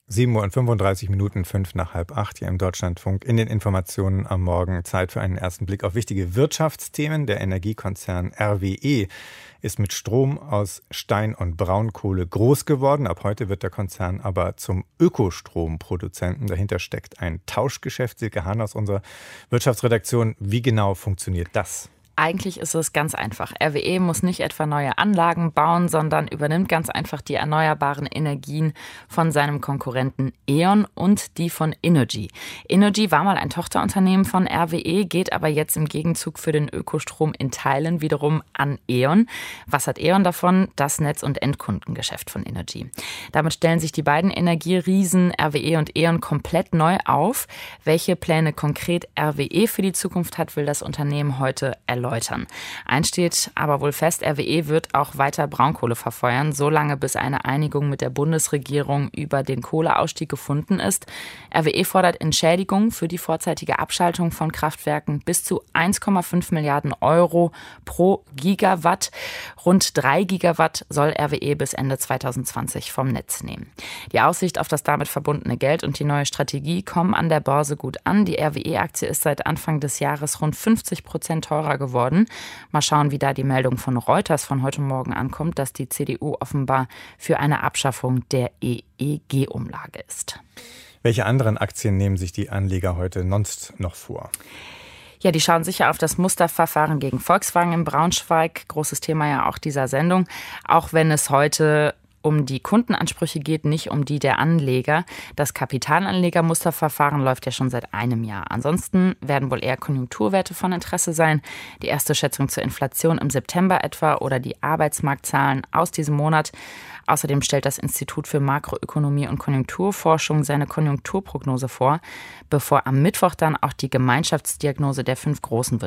7:35 Uhr, 7:05 hier im Deutschlandfunk. In den Informationen am Morgen Zeit für einen ersten Blick auf wichtige Wirtschaftsthemen. Der Energiekonzern RWE ist mit Strom aus Stein- und Braunkohle groß geworden. Ab heute wird der Konzern aber zum Ökostromproduzenten. Dahinter steckt ein Tauschgeschäft. Silke Hahn aus unserer Wirtschaftsredaktion. Wie genau funktioniert das? Eigentlich ist es ganz einfach. RWE muss nicht etwa neue Anlagen bauen, sondern übernimmt ganz einfach die erneuerbaren Energien von seinem Konkurrenten E.ON und die von Innogy. Innogy war mal ein Tochterunternehmen von RWE, geht aber jetzt im Gegenzug für den Ökostrom in Teilen wiederum an E.ON. Was hat E.ON davon? Das Netz- und Endkundengeschäft von Innogy. Damit stellen sich die beiden Energieriesen RWE und E.ON komplett neu auf. Welche Pläne konkret RWE für die Zukunft hat, will das Unternehmen heute erläutern. Eins steht aber wohl fest, RWE wird auch weiter Braunkohle verfeuern, solange bis eine Einigung mit der Bundesregierung über den Kohleausstieg gefunden ist. RWE fordert Entschädigung für die vorzeitige Abschaltung von Kraftwerken bis zu 1,5 Milliarden Euro pro Gigawatt. Rund 3 Gigawatt soll RWE bis Ende 2020 vom Netz nehmen. Die Aussicht auf das damit verbundene Geld und die neue Strategie kommen an der Börse gut an. Die RWE-Aktie ist seit Anfang des Jahres rund 50% teurer geworden. Mal schauen, wie da die Meldung von Reuters von heute Morgen ankommt, dass die CDU offenbar für eine Abschaffung der EEG-Umlage ist. Welche anderen Aktien nehmen sich die Anleger heute sonst noch vor? Ja, die schauen sicher auf das Musterverfahren gegen Volkswagen in Braunschweig. Großes Thema ja auch dieser Sendung. Auch wenn es heute um die Kundenansprüche geht, nicht um die der Anleger. Das Kapitalanlegermusterverfahren läuft ja schon seit einem Jahr. Ansonsten werden wohl eher Konjunkturwerte von Interesse sein. Die erste Schätzung zur Inflation im September etwa oder die Arbeitsmarktzahlen aus diesem Monat. Außerdem stellt das Institut für Makroökonomie und Konjunkturforschung seine Konjunkturprognose vor, bevor am Mittwoch dann auch die Gemeinschaftsdiagnose der 5 großen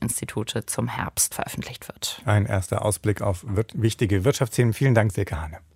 Wirtschaftsforschungsinstitute zum Herbst veröffentlicht wird. Ein erster Ausblick auf wichtige Wirtschaftsthemen. Vielen Dank, Silke Hahn.